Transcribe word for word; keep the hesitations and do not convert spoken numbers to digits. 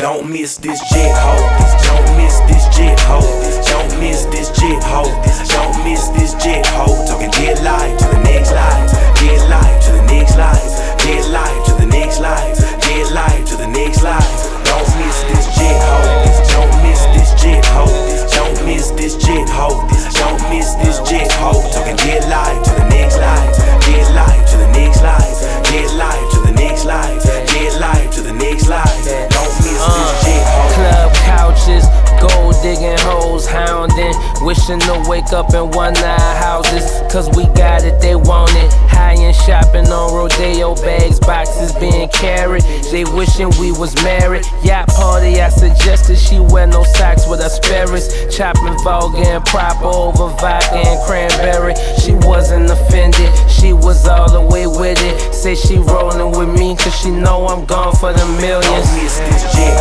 Don't miss this jet ho. Don't miss this jet ho. Don't miss this jet ho. Don't miss this jet ho. Talking dead life to the next life. Dead life to the next life. Dead life to the next life. Dead life to the next life. Don't miss this jet ho. Don't miss this jet ho. Don't miss this jet ho. Don't miss this jet ho. Talking dead life to the next life. Dead life to the next life. Dead life to the next life. Dead life to the next life. Don't miss this jet ho. Club couches, gold digging hoes, hounding, wishing to wake up in one eye houses. Cause we got it, they want it. High end shopping on rodeo bags, boxes being carried. They wishing we was married. Yacht party, I suggested she wear no socks with asparagus. Chopping vulgar and proper over vodka and cranberry. She wasn't offended, she was all the way with it. Say she rolling with me cause she know I'm gone for the millions. Don't miss this jet